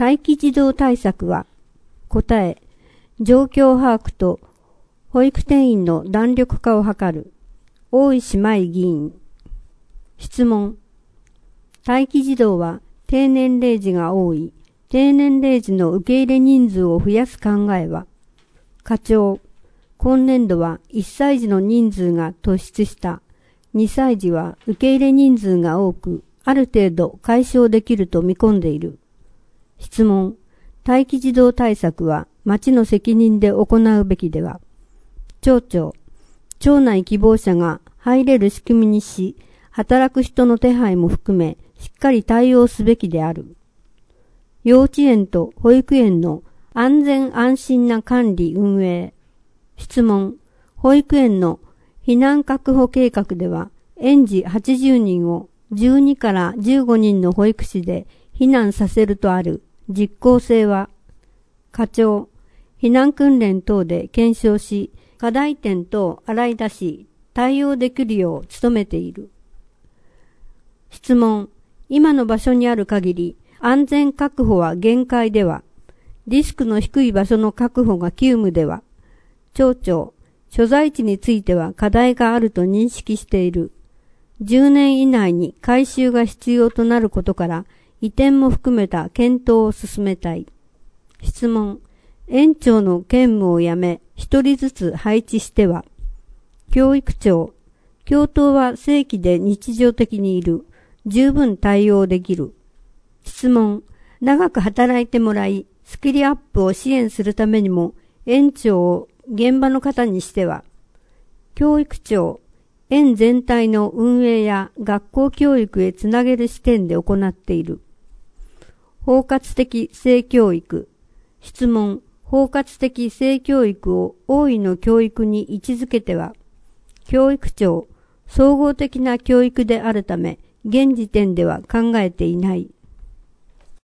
待機児童対策は、答え、状況把握と保育定員の弾力化を図る。大石舞議員。質問。待機児童は低年齢児が多い。低年齢児の受け入れ人数を増やす考えは、課長。今年度は1歳児の人数が突出した。2歳児は受け入れ人数が多く、ある程度解消できると見込んでいる。質問。待機児童対策は町の責任で行うべきでは。町長。町内希望者が入れる仕組みにし、働く人の手配も含め、しっかり対応すべきである。幼稚園と保育園の安全安心な管理運営。質問。保育園の避難確保計画では、園児80人を12から15人の保育士で避難させるとある。実効性は、課長。避難訓練等で検証し、課題点等洗い出し、対応できるよう努めている。質問。今の場所にある限り、安全確保は限界では、リスクの低い場所の確保が急務では、町長、所在地については課題があると認識している。10年以内に改修が必要となることから、移転も含めた検討を進めたい。質問。園長の兼務をやめ、一人ずつ配置しては、教育長。教頭は正規で日常的にいる。十分対応できる。質問。長く働いてもらい、スキルアップを支援するためにも、園長を現場の方にしては、教育長。園全体の運営や学校教育へつなげる視点で行っている。包括的性教育。質問。包括的性教育を大いの教育に位置づけては、教育長。総合的な教育であるため、現時点では考えていない。